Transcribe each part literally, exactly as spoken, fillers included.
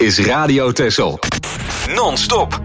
is Radio Texel. Non-stop.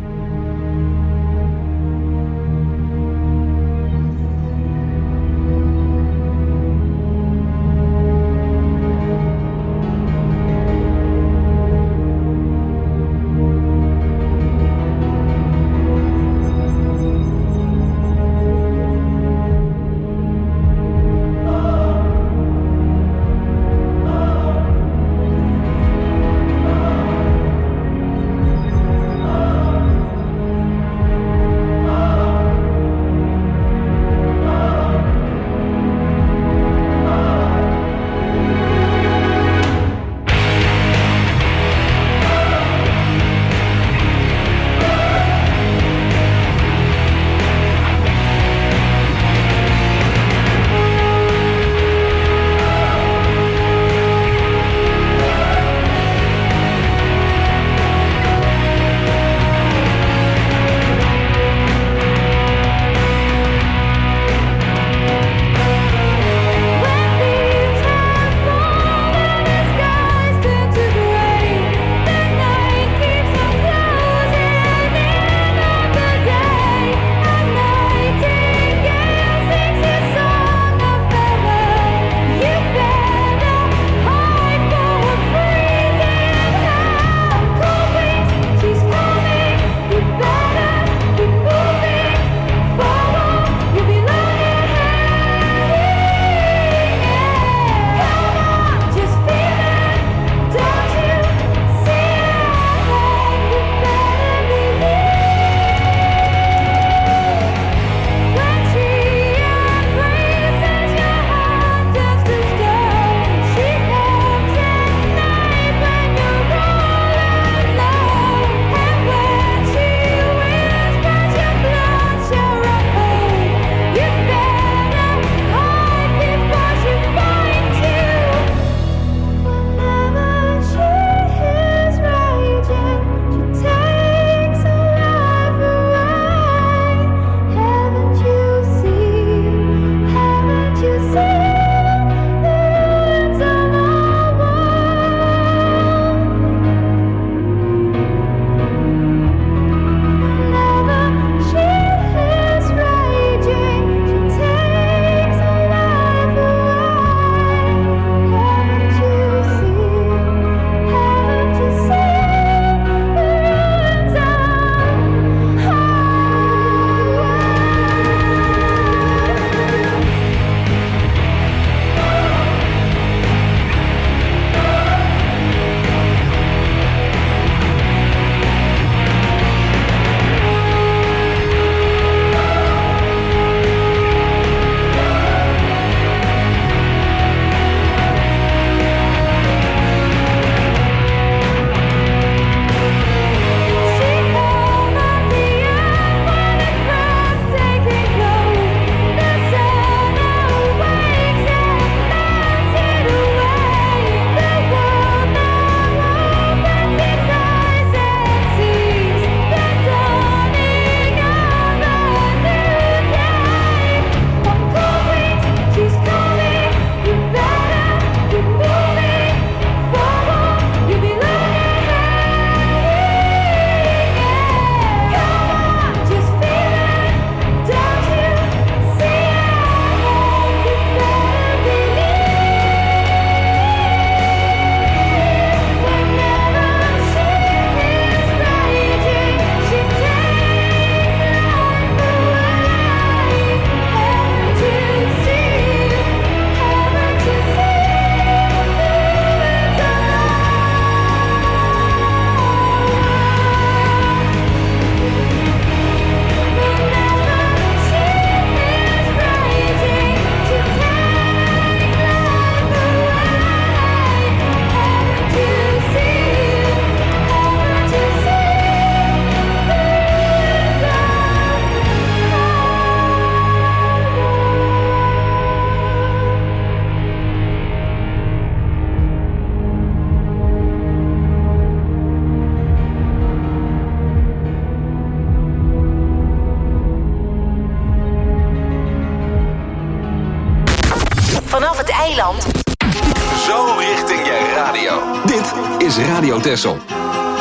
vanaf het eiland. Zo richting je radio. Dit is Radio Texel.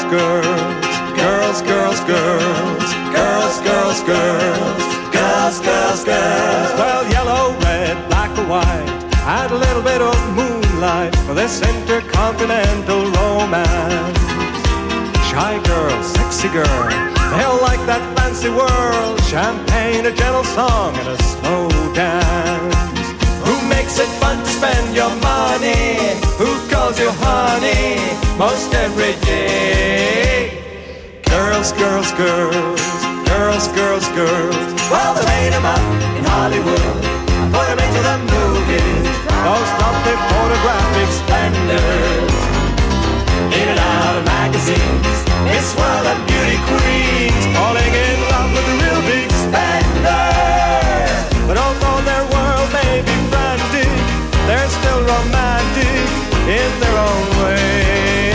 girls, girls, girls, girls, girls, girls, girls, girls, girls, girls. Well, yellow, red, black or white, add a little bit of moonlight for this intercontinental romance. Shy girl, sexy girl, they'll like that fancy world. Champagne, a gentle song, and a slow dance. Who makes it fun to spend your money? Who calls you honey most every day? Girls, girls, girls, girls, girls, girls. Well, they made them up in Hollywood, put them into the movies. Those lovely photographic splendors, in and out of magazines, Miss World and beauty queens, falling in love with the real big spenders. But although their world may be frantic, they're still romantic in their own way.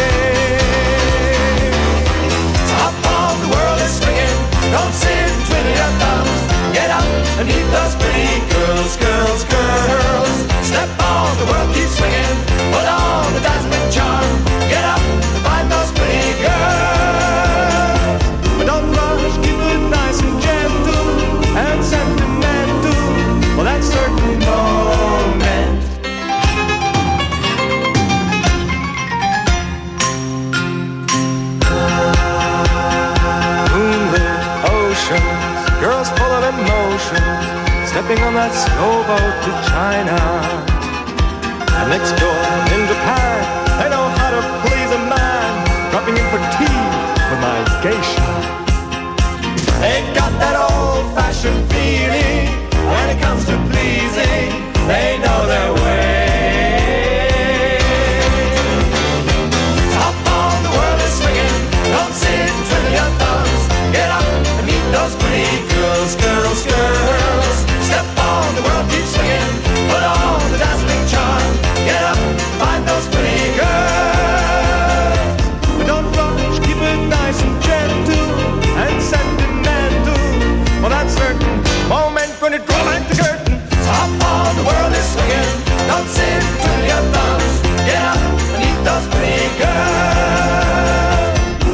Top of the world is swinging, don't sit and twiddle your thumbs. Get up and meet those pretty girls, girls, girls. Step on, the world keeps swinging, put on the dazzling charm. Get up and find those pretty girls. But don't rush, keep it nice and gentle and sentimental for that certain moment. Moonlit oceans, girls full of emotion, stepping on that slow boat to China. And next door in Japan, they know how to please a man, dropping in for tea with my geisha. They've got that old-fashioned feeling when it comes to pleasing. They know their way. Top on the world is swinging, don't sit and twiddle your thumbs. Get up and meet those pretty girls, girls, girls. Step on, the world keeps swinging, put on the dazzling charm. Get up, find those pretty girls. But don't rush, keep it nice and gentle and sentimental for that certain moment when it draws back the curtain. So hop on, the world is swinging, don't sit and twiddle your thumbs. Get up and meet those pretty girls.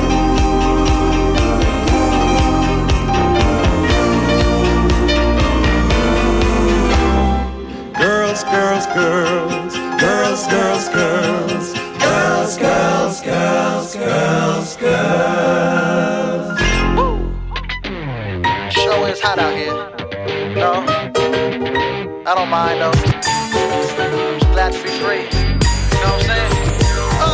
Girls, girls, girls, girls, girls, girls, girls, girls, girls, girls, girls. Woo! Sure is hot out here. No, I don't mind though. Just glad to be free. You know what I'm saying? Uh.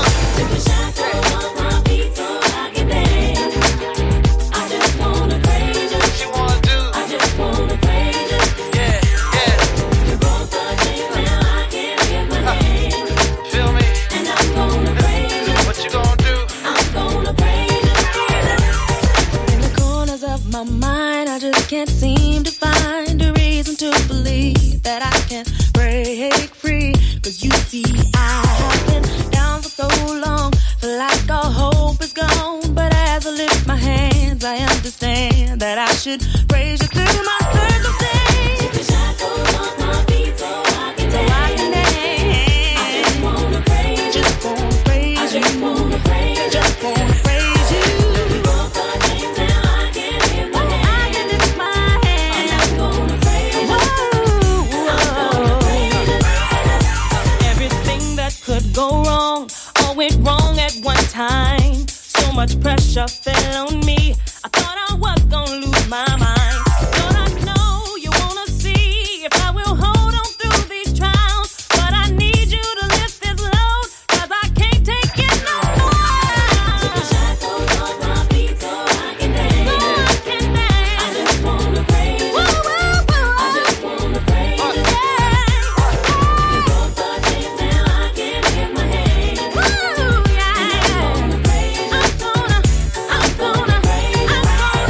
My mind, I just can't seem to find a reason to believe that I can break free. Cause you see, I have been down for so long, feel like all hope is gone. But as I lift my hands, I understand that I should praise you through my circumstance. Take the shackles off my feet so I can dance. So I can dance. I just wanna praise you. Just wanna praise you. I just wanna praise you. Just wanna praise you. You broke the chains now I can live my hands. I can lift my hands. I'm gonna praise you. Whoa, whoa. I'm gonna praise you. Everything that could go wrong all went wrong at one time. So much pressure fell on me. I thought I was gonna lose my mind. Thought I know you wanna see if I will hold on through these trials. But I need you to lift this load, cause I can't take it no more. Take the shackles off my feet so I can dance. So I can dance. I just wanna praise you. Whoa, whoa, whoa. I just wanna praise you. Yeah. You broke the chains, now I can lift my hands. Woo, yeah. And I wanna praise you. I'm gonna, I'm gonna, I'm gonna praise you.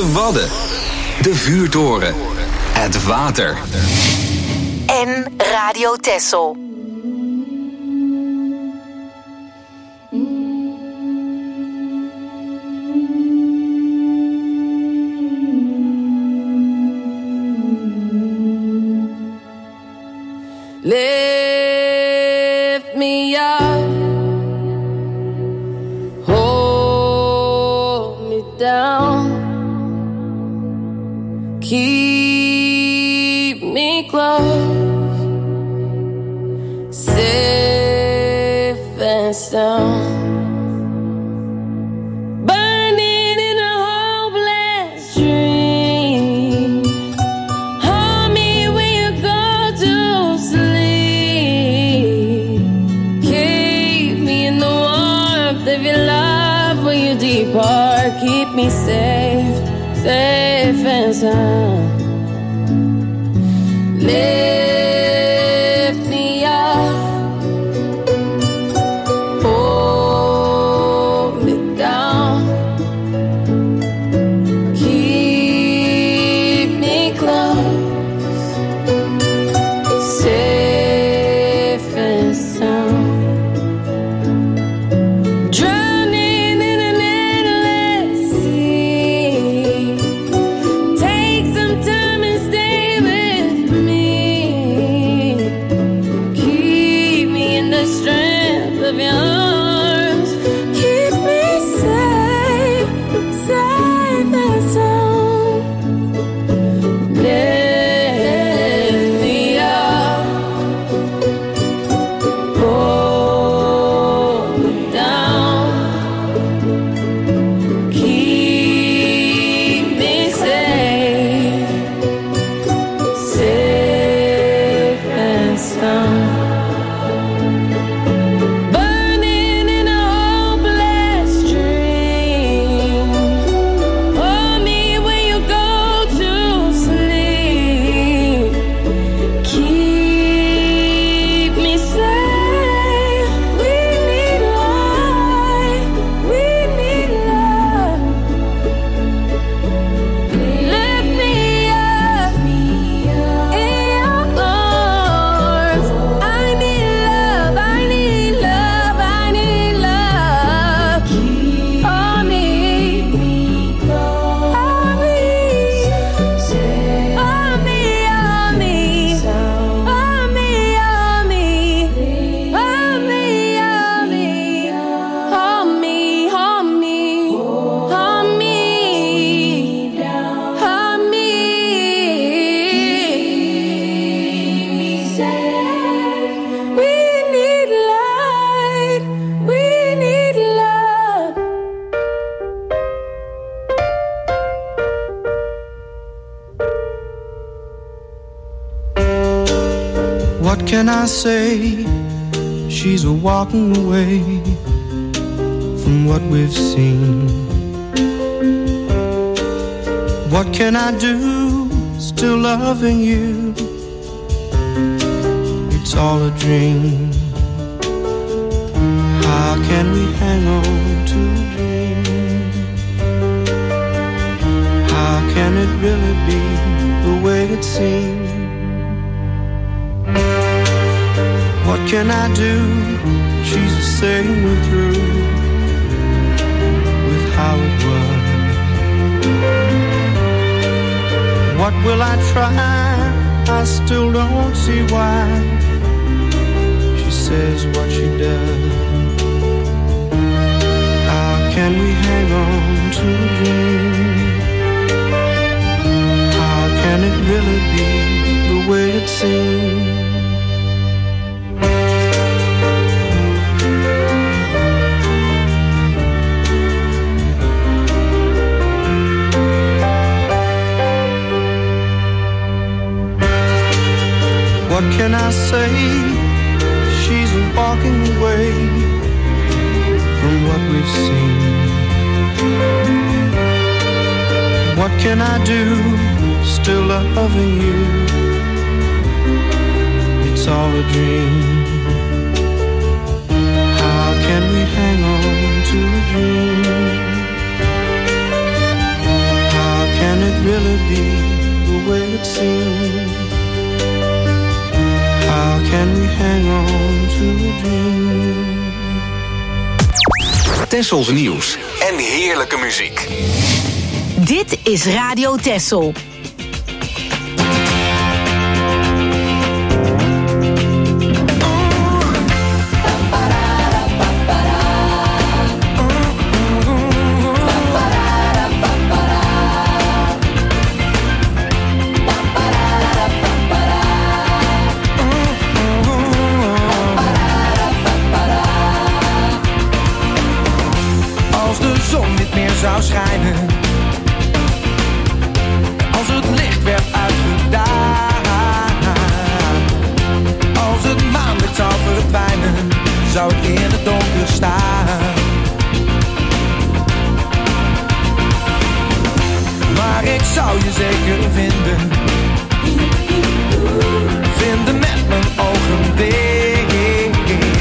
De Wadden. De Vuurtoren. Het water. En Radio Texel. Lift me up, hold me down, keep me close, safe and sound. Keep me safe, safe and sound. Lift me up, hold me down, keep me close, safe and sound. What can I say? She's a walking away from what we've seen. What can I do? Still loving you. It's all a dream. How can we hang on to a dream? How can it really be the way it seems? What can I do? She's the same me through with how it was. What will I try? I still don't see why she says what she does. How can we hang on to a dream? How can it really be the way it seems? What can I say? She's walking away from what we've seen. What can I do? Still loving you. It's all a dream. How can we hang on to a dream? How can be the way it seems. How can we hang on to a dream? Tessels nieuws en heerlijke muziek. Dit is Radio Tessel. Zou schijnen als het licht werd uitgedaan, als het maanlicht zou verdwijnen, zou ik in het donker staan. Maar ik zou je zeker vinden, vinden met mijn ogen dicht,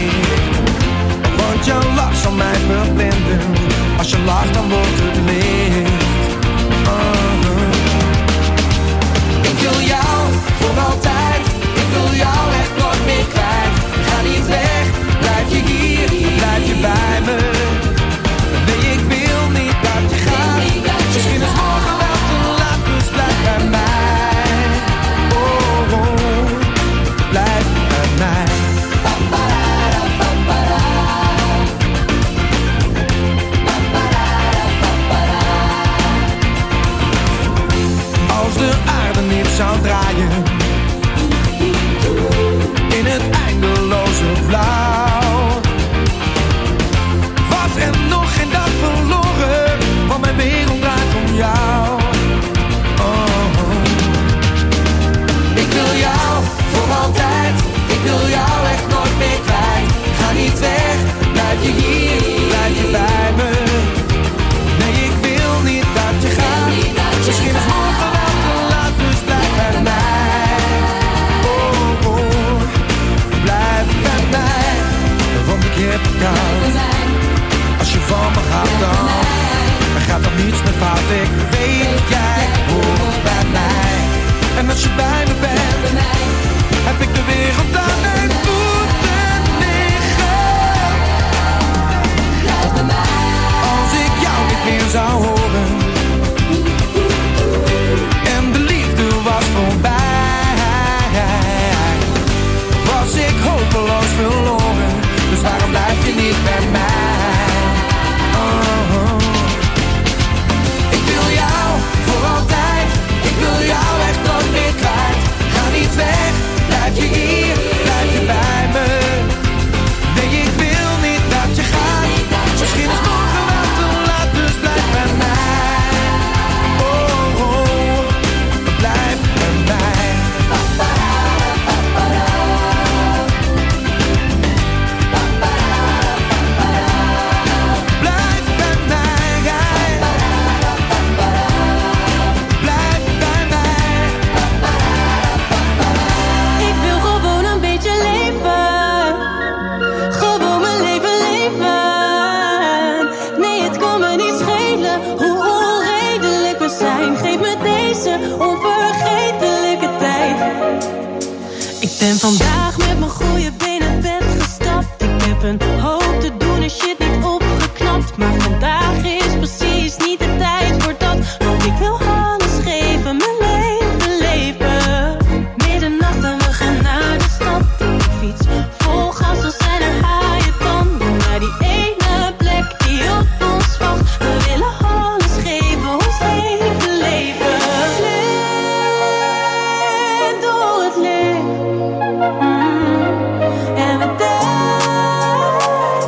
want jouw lach zal mij verblinden. Als je lacht, dan wordt het licht. Uh-huh. Ik wil jou voor altijd. Ik wil jou echt nooit meer kwijt. Ga niet weg, blijf je hier, blijf je bij me. Nee, ik wil niet dat je gaat. Misschien is morgen wel te laat, dus blijf bij mij. Oh, oh, blijf bij mij. Als de aarde niet zou draaien in het eindeloze blauw, was er nog geen dag verloren, want mijn wereld draait om jou. Oh. Ik wil jou voor altijd, ik wil jou echt nooit meer kwijt. Ga niet weg, blijf je hier, blijf je bij me. Nee, ik wil niet dat je gaat. Misschien is morgen wel te laat, dus blijf bij mij. Oh, oh, blijf bij mij. Want ik heb jou. Als je van me gaat dan, dan gaat er niets meer fout. Ik weet, jij hoort bij mij. En als je bij me bent, heb ik de wereld aan mijn voeten liggen. Als ik jou niet meer zou horen en de liefde was voorbij, was ik hopeloos verloren. Dus waarom blijf je niet bij mij? Oh. Ik wil jou voor altijd, ik wil jou echt nooit meer kwijt. Ga niet weg, blijf je hier, blijf je bij me. Nee, ik wil niet dat je gaat. Misschien is morgen wel te laat, dus blijf bij mij. Oh, oh, blijf bij mij. Blijf bij mij. Blijf bij mij. Ik wil gewoon een beetje leven. Gewoon mijn leven leven. Nee, het kan me niet schelen hoe onredelijk we zijn. Geef me deze onvergetelijke tijd. Ik ben vandaag met mijn goede benen het bed gestapt. Ik heb een hoop te doen en shit niet opgeknapt. Maar vandaag is precies niet de tijd voor dat. Want ik wil alles geven, mijn leven leven. Middernacht en we gaan naar de stad. Ik fiets vol gas, we zijn er haaien tanden. Naar die ene plek die op ons wacht. We willen alles geven, ons leven leven. Blind door het licht. Mm. En we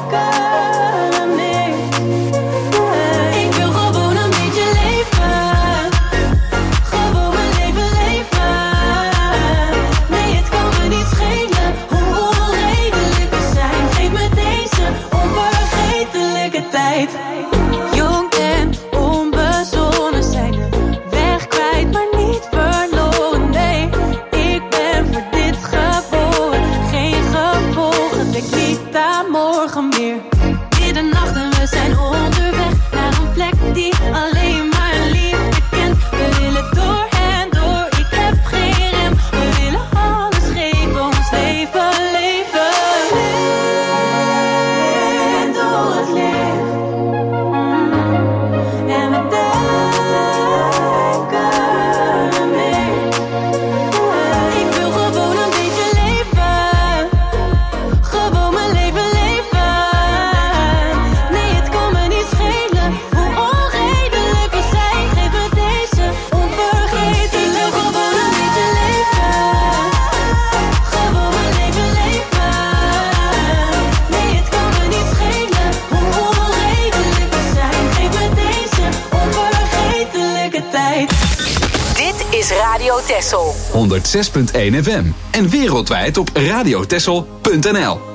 Texel. honderdzes punt één F M. En wereldwijd op radiotexel punt n l.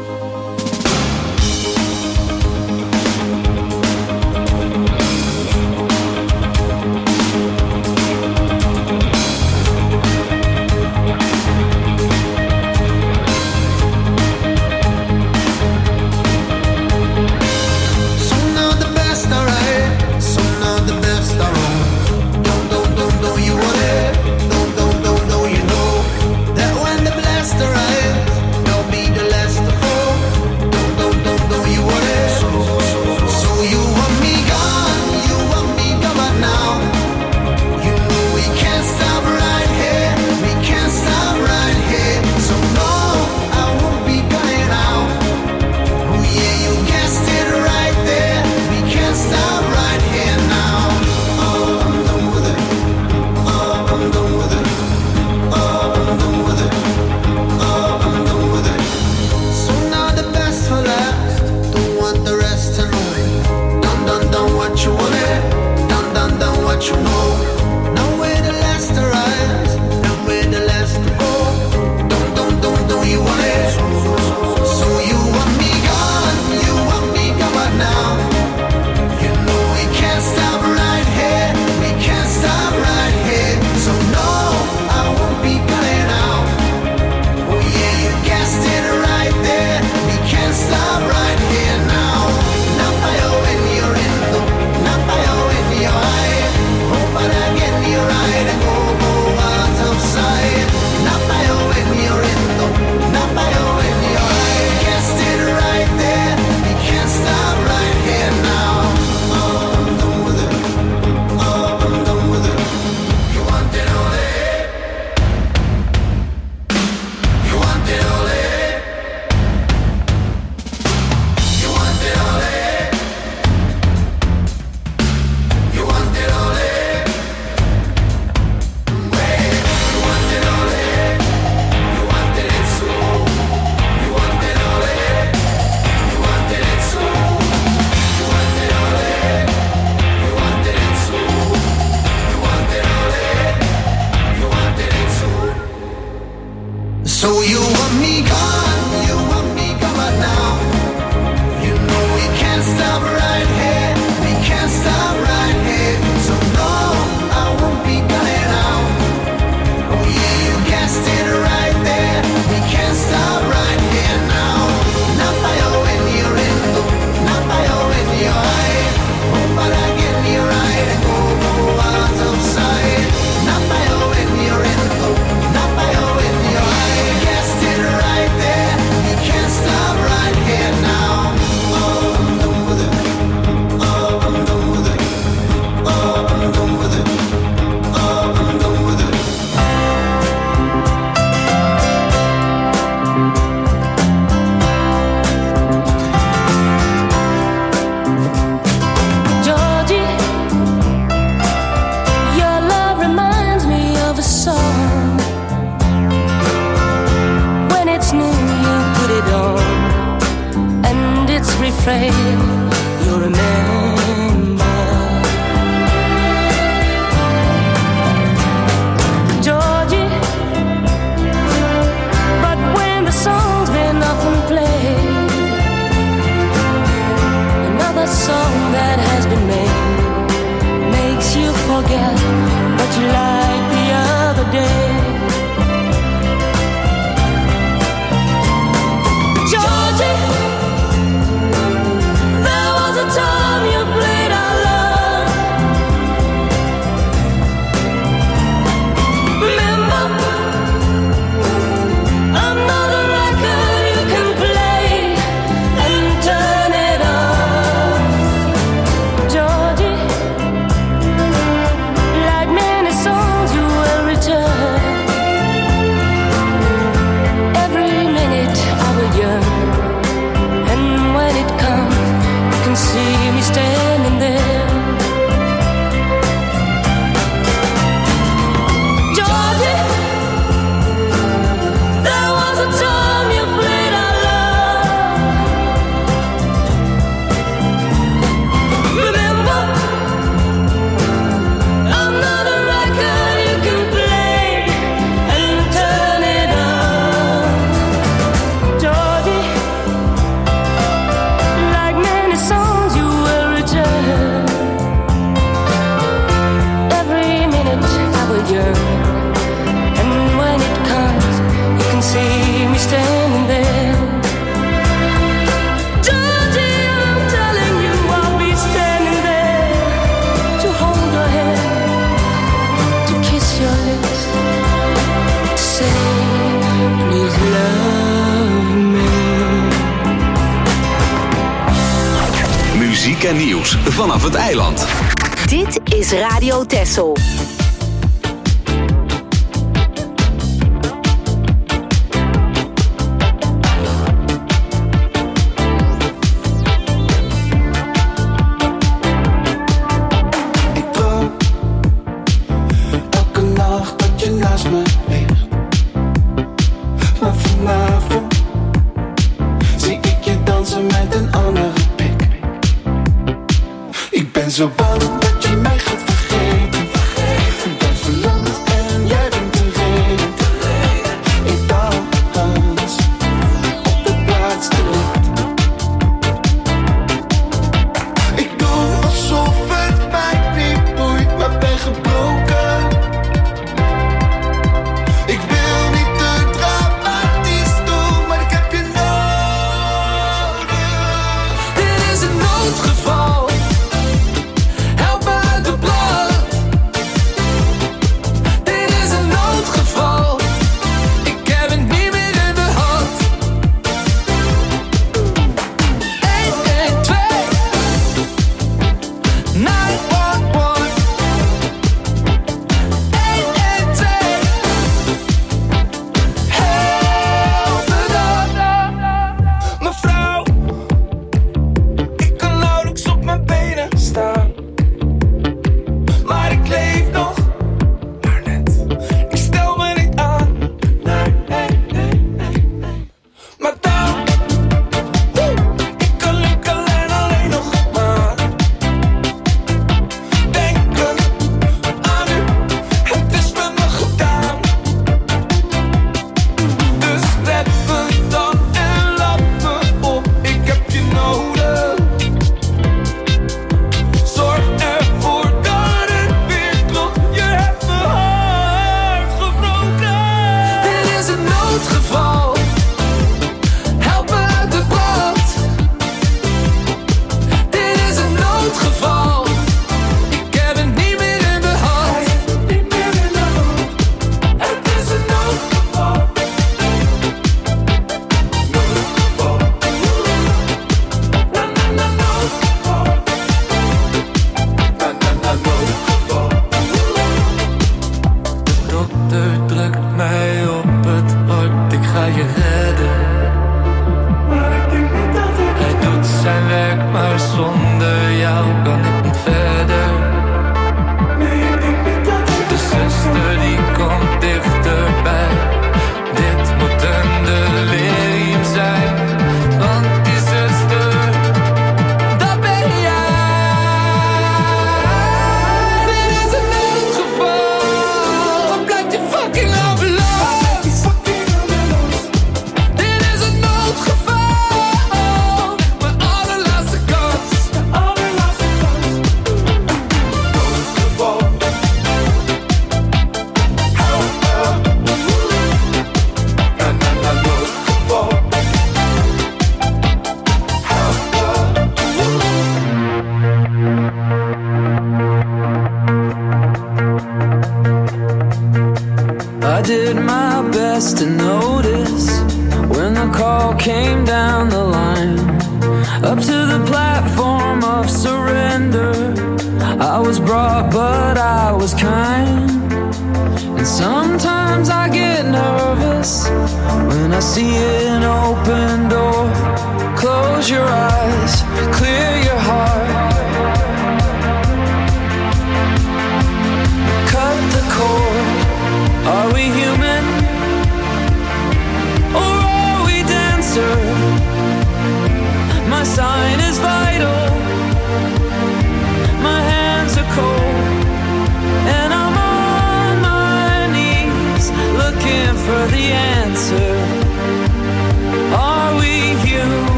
You'll remember, Georgie. But when the song's been often played, another song that has been made makes you forget what you liked the other day. Georgie, there was a time you love me. Muziek en nieuws vanaf het eiland. Dit is Radio Texel. Zo bang dat je mij gaat vergeten. Ik ben verlamd en jij bent de reden. Ik dans op de plaats te licht. Ik doe alsof het mij niet boeit, maar ben gebroken. Ik wil niet te dramatisch doen, maar ik heb je nodig. Dit is een noodgeval.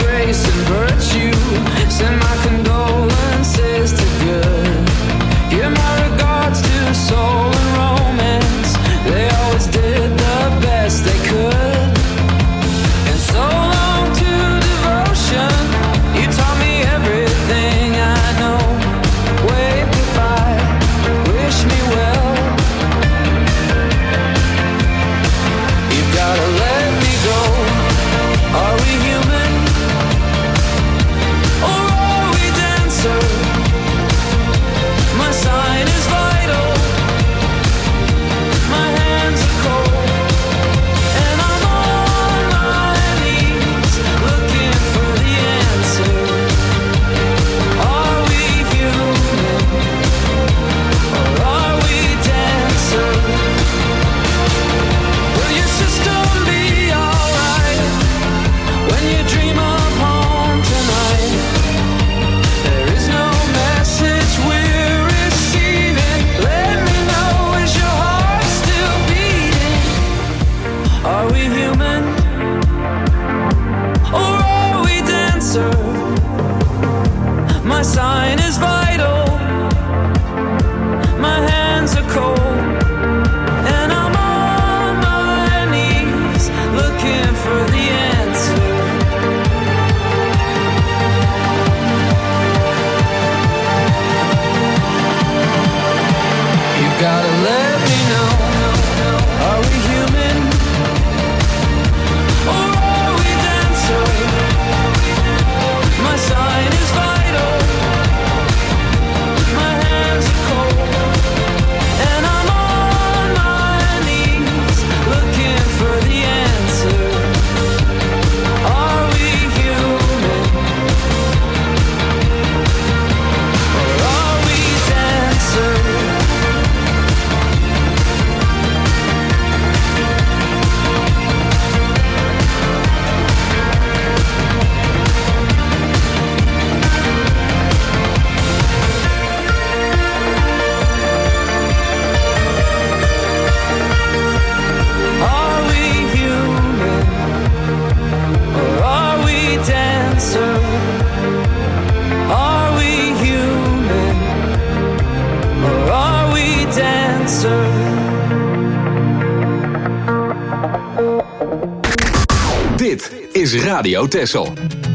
Send my condolences to good. You're is Radio Texel.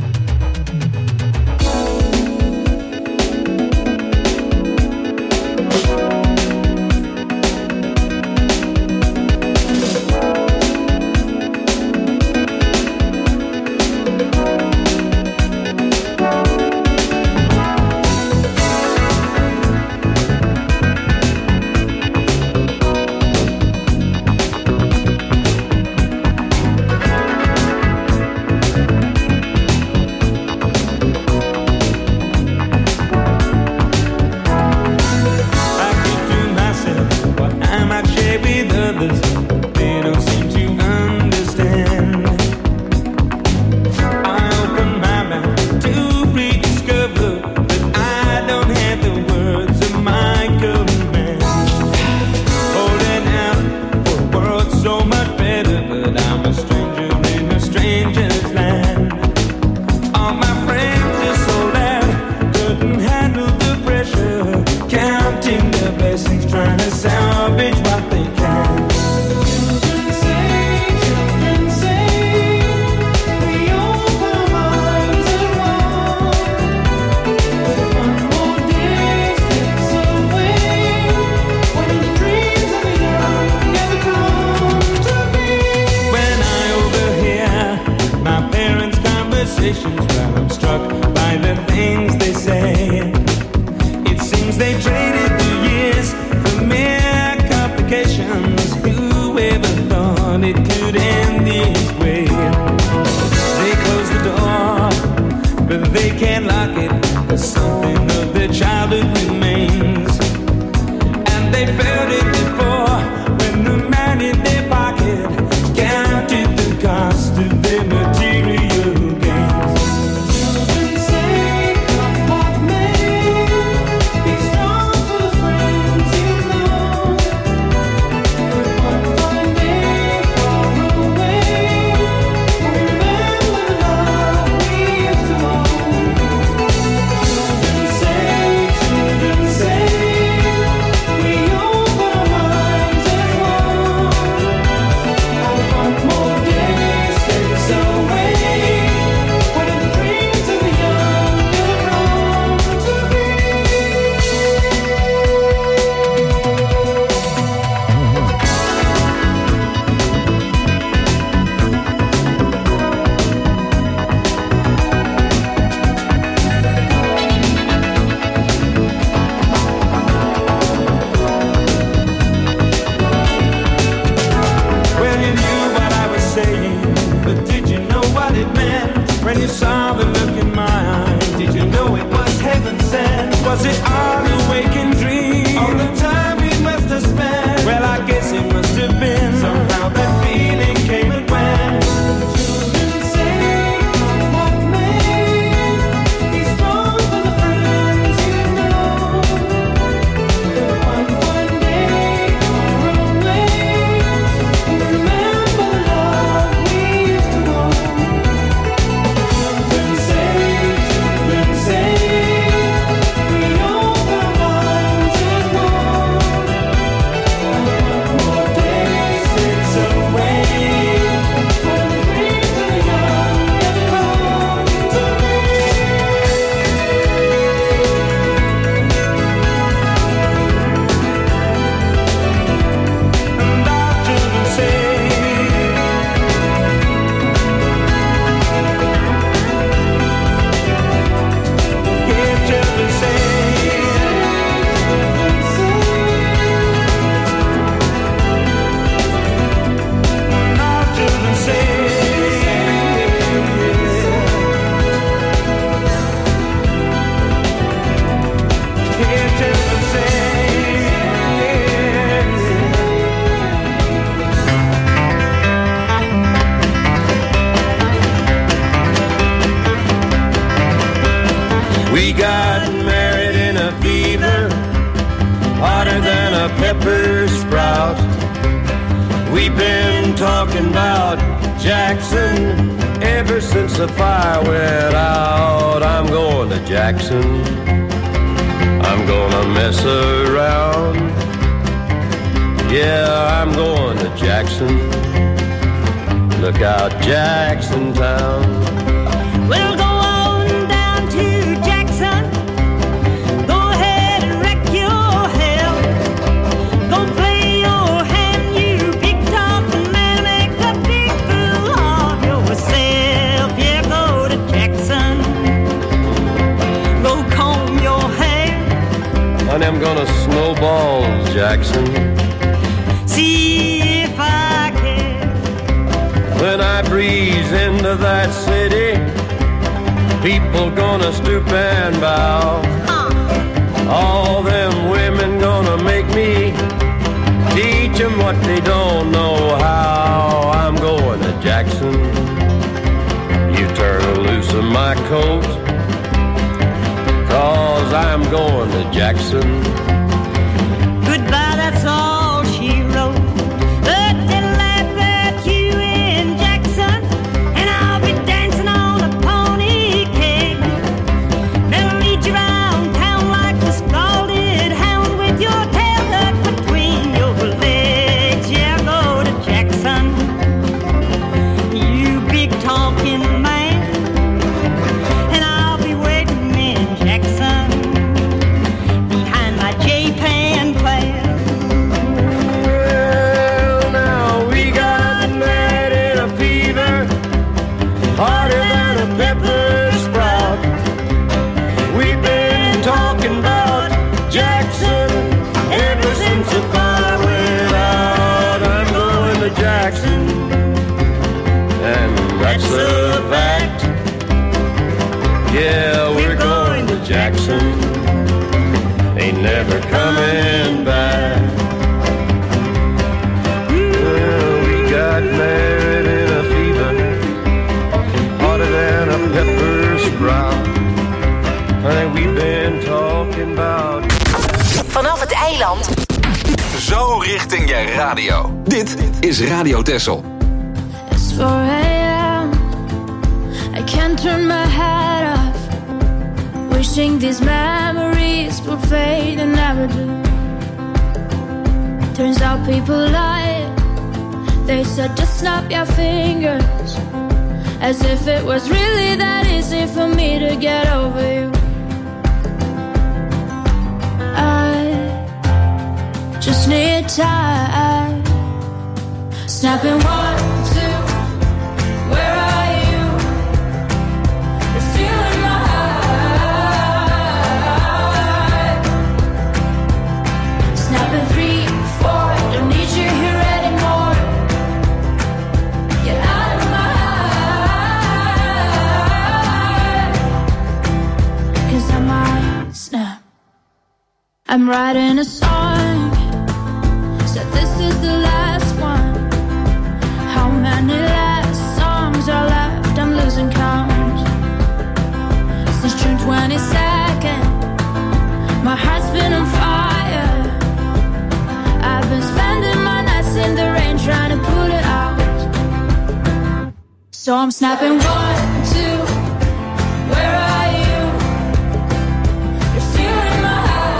pepper sprout. We've been talking about Jackson ever since the fire went out. I'm going to Jackson, I'm gonna mess around. Yeah, I'm going to Jackson, look out Jackson Town. We'll go on down to Jackson. Go ahead and wreck your hell. Go play your hand, you big talking man. Make a big fool of yourself. Yeah, go to Jackson. Go comb your hair. Honey, I'm gonna snowball Jackson. See if I can. When I breeze into that city, people gonna stoop and bow. Uh. All them women gonna make me teach them what they don't know how. I'm going to Jackson. You turn loose of my coat, 'cause I'm going to Jackson. Goodbye, that's all she wrote. But they'll laugh at you in Jackson, and I'll be dancing on a pony cake. They'll lead you around town like a scalded hound with your tail tucked between your legs. Yeah, go to Jackson, you big talking man, and I'll be waiting in Jackson behind my J-Pan plan. Well, now we got mad in a fever, harder than a pepper sprout. We've been talking about Jackson ever since the fire went out. I'm going to Jackson, and that's a fact. Yeah, we're going to Jackson. Ain't never coming back. Well, we got married in a fever, harder than a pepper sprout. Honey, we've been talking about. Vanaf het eiland. Zo richting je radio. Dit is Radio Texel. It's four a.m. I can't turn my head off, wishing these memories would fade and never do. Turns out people lie. They said just snap your fingers, as if it was really that easy for me to get over you. I just need time. Snapping one, two, where are you? You're still in my heart. Snapping three, four, don't need you here anymore. Get out of my heart, 'cause I might snap. I'm writing a song, said this is the last one. How many last songs are left? I'm losing count. Since June twenty-second, my heart's been on fire. I've been spending my nights in the rain trying to put it out. So I'm snapping one, two, where are you? You're still in my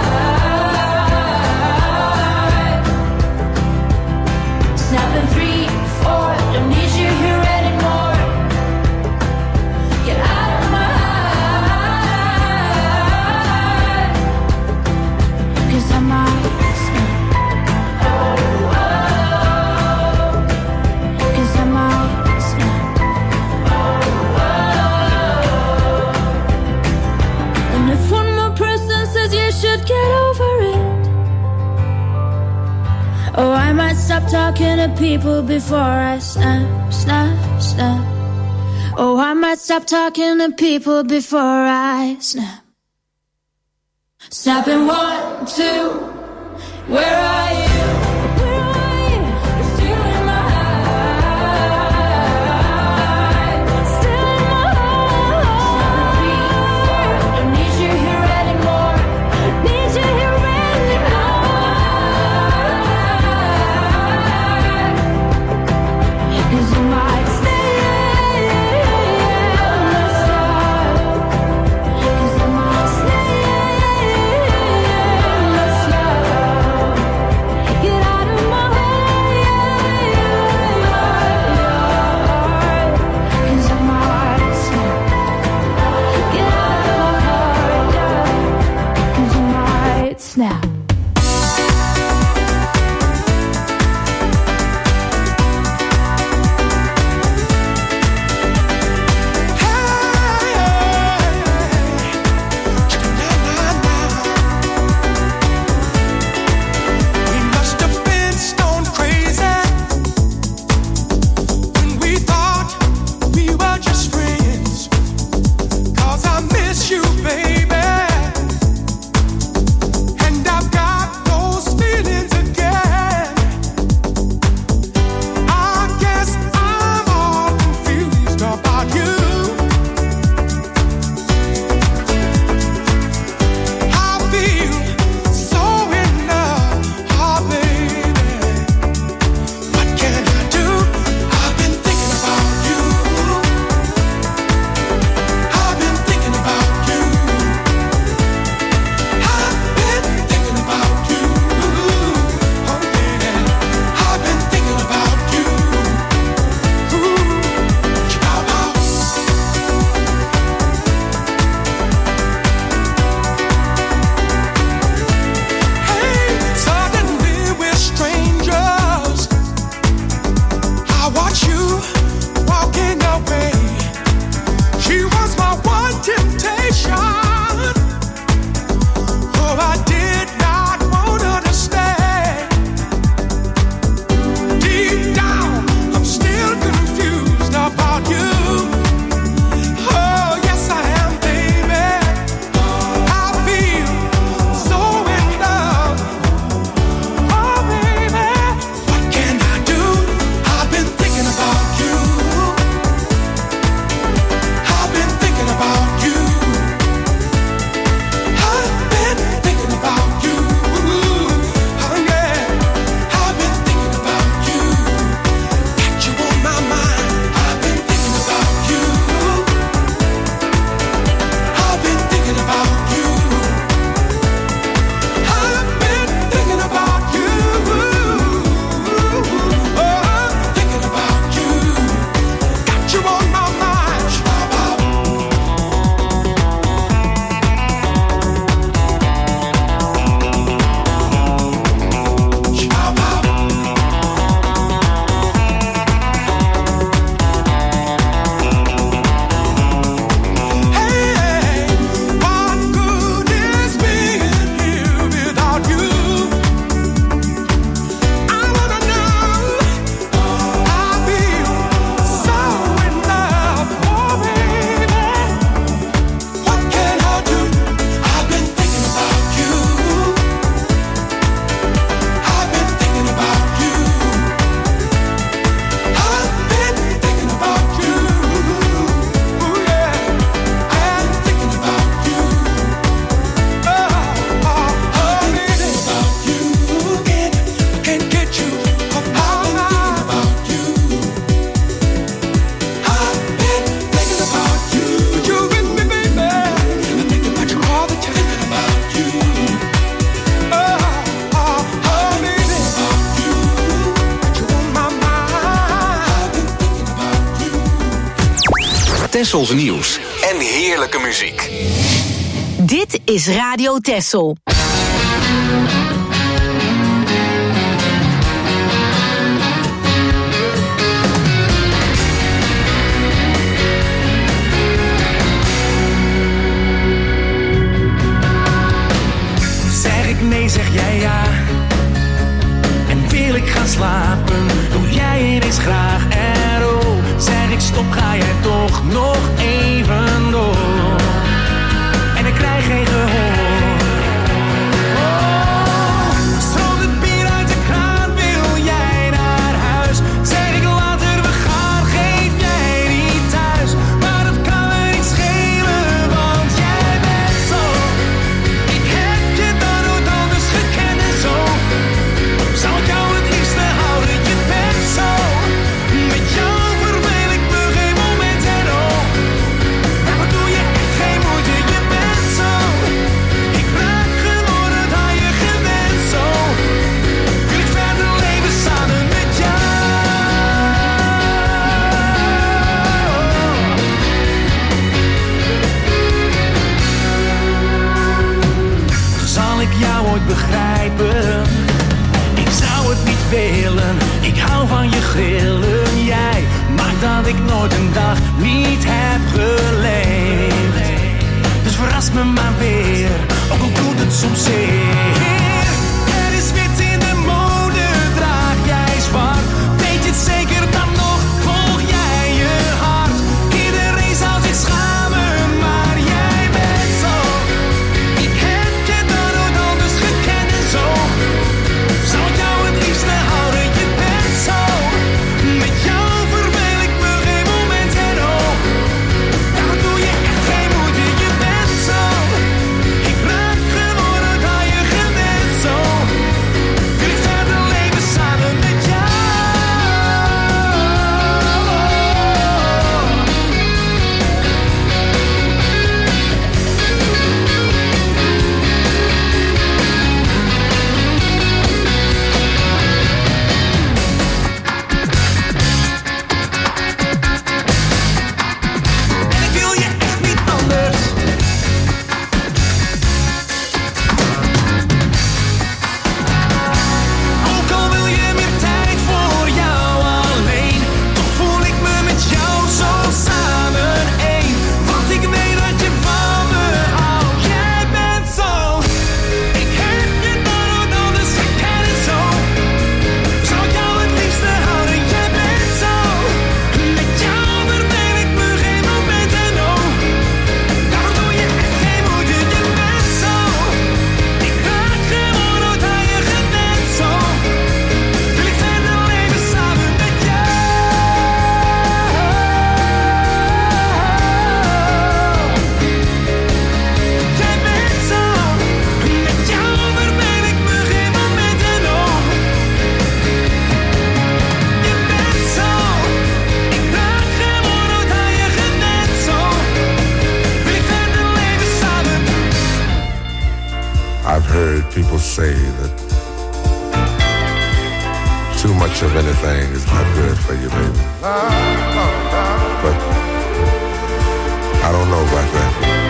heart. Snapping three, four, don't need you here anymore. Get out of my heart, 'cause I might snap. Oh, oh, 'cause I might snap. Oh, oh. And if one more person says you should get over it, oh, I might stop talking to people before I snap, snap, snap. Oh, I might stop talking to people before I snap. Snapping one, two, where are you? Where are you? You're still in my heart. Still in my heart. Three, four, don't need you here anymore. Need you here anymore. 'Cause you might stay on my side. 'Cause I might stay on my side. Tessels nieuws en heerlijke muziek. Dit is Radio Tessel. Zeg ik nee, zeg jij ja. En wil ik gaan slapen, doe jij ineens graag en oh. Zeg ik stop, ga jij toch nog even door. En ik krijg geen gehoor. Oh, stroomt het bier uit de kraan, wil jij naar huis? Zeg ik later we gaan, geef jij niet thuis. Maar dat kan me niet schelen, want jij bent zo. Ik heb je dan nooit anders gekend en zo. Zou ik jou het liefste houden, je bent zo. Met jou verveel ik me geen moment en oh. Daarvoor doe je echt geen moeite, je bent zo. Ik raak geworden aan je gewend zo. Wil ik verder leven samen met jou. Zal ik jou ooit begrijpen? Ik zou het niet willen, ik hou van je grillen. Jij maakt dat ik nooit een dag niet heb geleefd. Dus verras me maar weer, ook al doet het soms zeer. Er is wit in de mode, draag jij zwart. Weet je het zeker dan nog, volg jij je hart. Iedereen zou zich schamen, maar jij bent zo. Ik heb je dan nooit anders gekend en zo. Zou ik jou het liefste houden, je bent zo. Met jou verveel ik me geen moment en oh. Daarvoor doe je echt geen moeite, je bent zo. Ik raak geworden aan je gewend zo. Wil ik verder leven samen met jou. En ik wil je echt niet anders. Ook al wil je meer tijd voor jou alleen, toch voel ik me met jou zo samen één. Want ik weet dat je van me houdt. Jij bent zo. Ik heb je dan nooit anders gekend en zo. Zou ik jou het liefste houden, jij bent zo. Met jou verveel ik me geen moment en oh. Daarom doe je echt geen moeite, je bent zo. Ik raak gewoon nooit aan je gewend zo. Wil ik verder leven samen met jou. Jij bent zo. Met jou verveel ik me geen moment en oh. Je bent zo. Ik raak gewoon nooit aan je gewend zo. Wil ik verder leven samen. I've heard people say that too much of anything is not good for you, baby. But I don't know about that.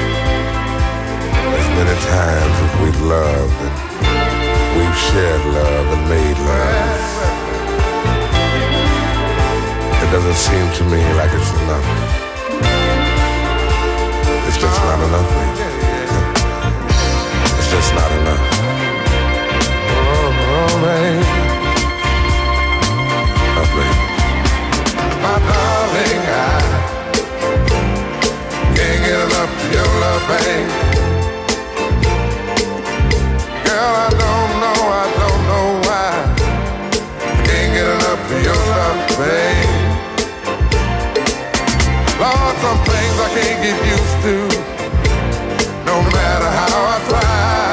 As many times as we've loved and we've shared love and made love, it doesn't seem to me like it's enough. It's just not enough, baby. It's just not enough. Oh, oh baby. Oh, baby. My darling, I can't get enough of your love, babe. Girl, I don't know, I don't know why. Can't get enough of your love, babe. Lord, some things I can't get used to, no matter how I try.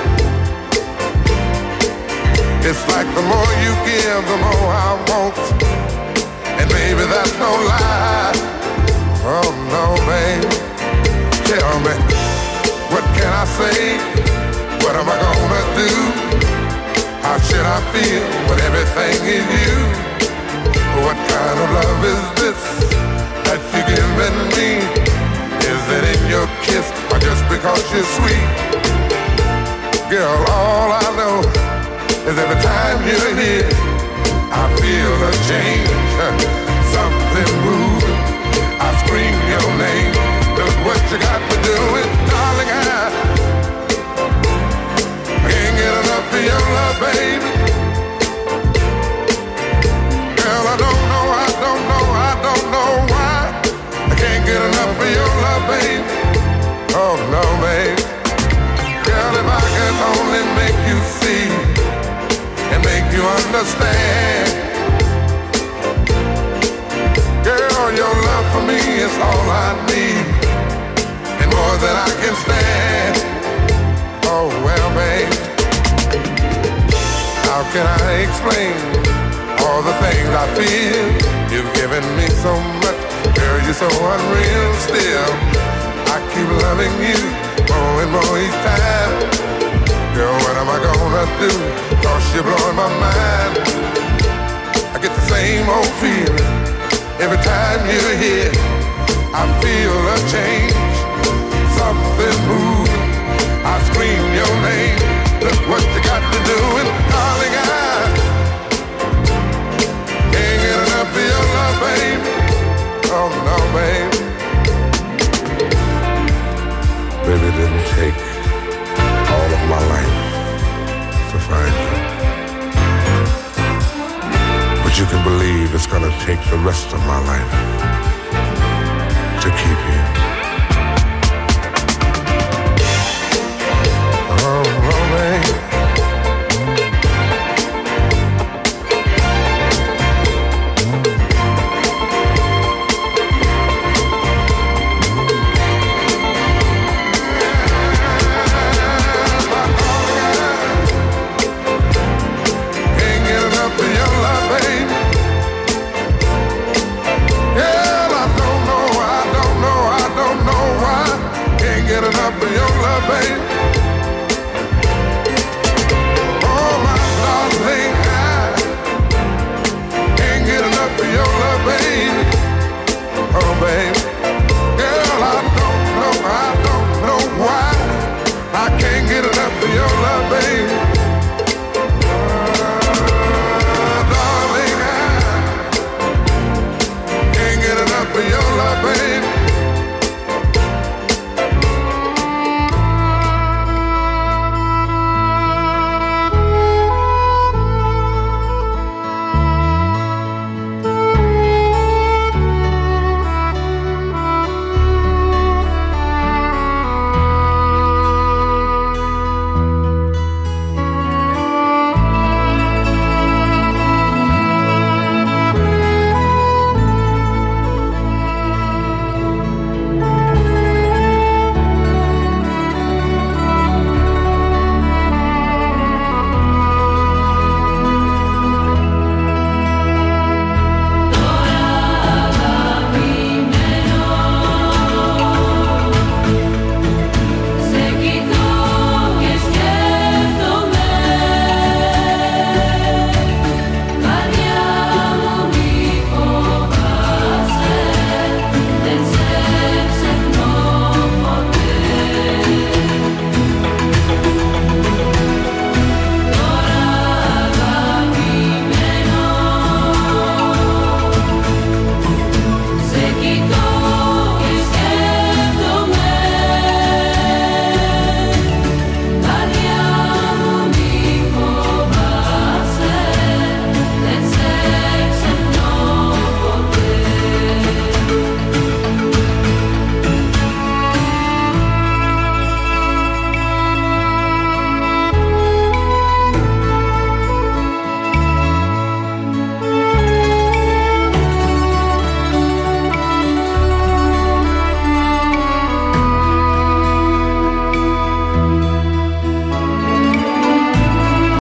It's like the more you give, the more I want. And baby, that's no lie. Oh no, babe. Tell me, what can I say? What am I gonna do? How should I feel with everything in you? What kind of love is this that you give been mean? Is it in your kiss or just because you're sweet? Girl, all I know is every time you're here, I feel a change, something moving. I scream your name. Look what you got to do it, darling. I, I can't get enough of your love, baby. Girl, I don't know, I don't know, I don't know why I can't get enough of your love, baby. Oh no, baby. Girl, if I could only make you see and make you understand. Girl, your love for me is all I need and more than I can stand. Oh well, babe, how can I explain all the things I feel? You've given me so much, girl, you're so unreal still. I keep loving you more and more each time. Girl, what am I gonna do? Cause you're blowing my mind. I get the same old feeling every time you're here. I feel a change, something moving. I scream your name. Look what you got to do, and darling, I can't get enough of your love, baby. Oh no, baby. Baby, it didn't take all of my life to find you, but you can believe it's gonna take the rest of my life to keep you. Oh, oh, baby.